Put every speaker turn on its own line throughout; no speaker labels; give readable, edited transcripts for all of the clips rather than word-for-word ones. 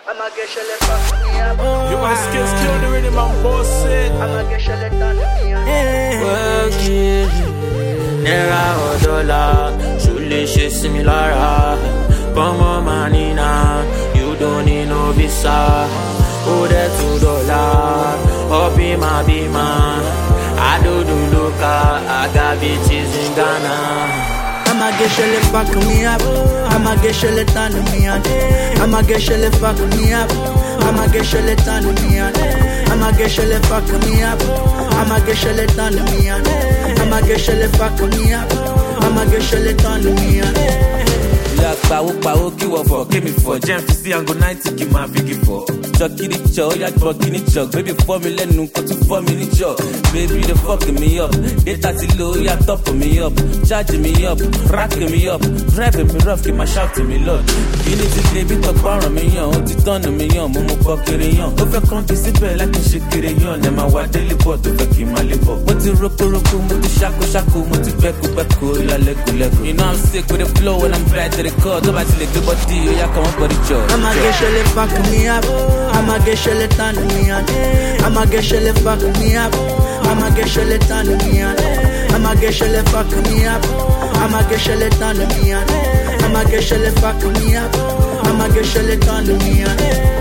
I'ma get shell fuck me up.
You my skills kill the rhythm, I'm bullshit.
I'ma get shell done me up.
Working, naira or dollar, surely she similar. Come on, manina, you don't need no visa. Oh, that $2, up in my bima. I do look, I got bitches in Ghana.
I'ma get shell fuck me up. I'ma get shell done me up. I'ma get shell fuck me up. I'ma get shell done me up. I'ma get shell fuck me up. I'ma get shell done me up. I'ma get shell fuck me up. I'ma get shell done me up.
Look, power, give up for, give me for. Jam 50 and go 90, give my biggie for. Chucky the chow, ya bugging the chug. Baby, 4 million, no, to 4 million chug. Baby, they fucking me up. They tatty low, ya topping me up. Charging me up, racking me up. Driving me rough, keep my shout to me, Lord. You need to baby, talk about me, young. Oti turn me young, momo bucket young. Over come to sit back like a shake it young. Then my wife daily pot to fuck in my liver. Moti roku, moti shaku, moti beku, la legu. You know I'm sick with the flow and I'm bad to the core. Go back to the body, ya come up for the job.
I'ma get shell fuck me up. I'ma get shell done me up. I'ma get shell fuck me up. I'ma get shell done me up. I'ma get shell fuck me up. I'ma get shell done me up. I'ma get shell fuck me up. I'ma get shell done me up.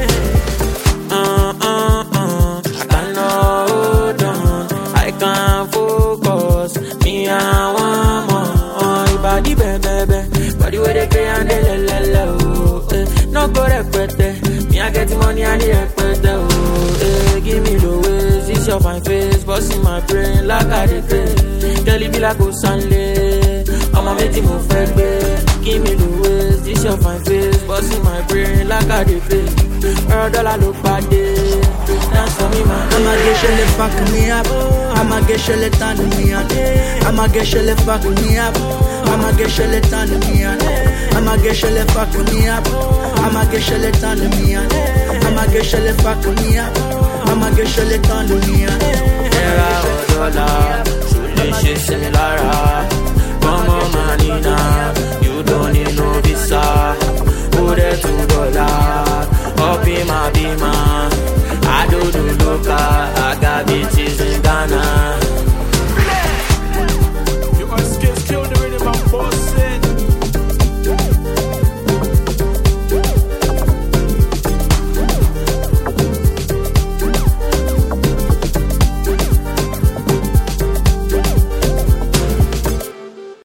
I cannot hold on. I can't focus. Me, I want more. Body, baby. Body where they pay and they la. No go repete. Me, I get the money and the repete. Give me the ways. It's your fine face. Boss in my brain like I did. Girl, it be like a Sunday. I'ma make you move back. Give me the ways. This your fine face. Boss in my brain like I did. $1 look bad. Dance for me, man.
I'ma get shell fuck me up. I'ma get shell done me up. I'ma get shell fuck me up. I'ma get shell done me up. I'ma get shell fuck me up. I'ma get shell done me up. I'ma get shell fuck me up. I'ma get shell done me up.
Naira or dollar, surely she similar. Come on, manina, you don't need